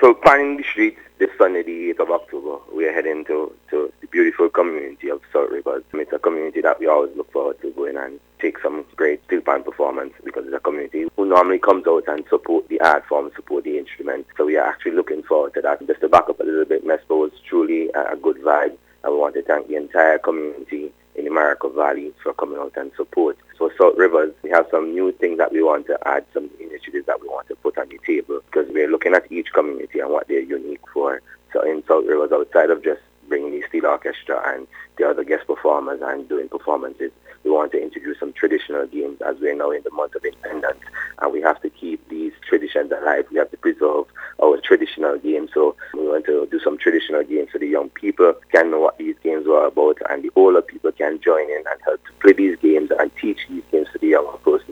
So planning the streets this Sunday, the 8th of October, we are heading to the beautiful community of South Rivers. It's a community that we always look forward to going and take some great steel pan performance, because it's a community who normally comes out and support the art form, support the instrument. So we are actually looking forward to that. Just to back up a little bit, MESPA was truly a good vibe. I want to thank the entire community in the Maricopa Valley for coming out and support. So South Rivers, we have some new things that we want to add, some initiatives that we want to put on the table, because we're looking at each community and what they're unique for. So in South Rivers, outside of just bringing the steel orchestra and the other guest performers and doing performances, we want to introduce some traditional games, as we're now in the month of independence, and we have to keep these traditions alive. We have to preserve our traditional games. So we want to do some traditional games so the young people can know what these games are about, and the older people can join in and help to play these games and teach these games to the younger person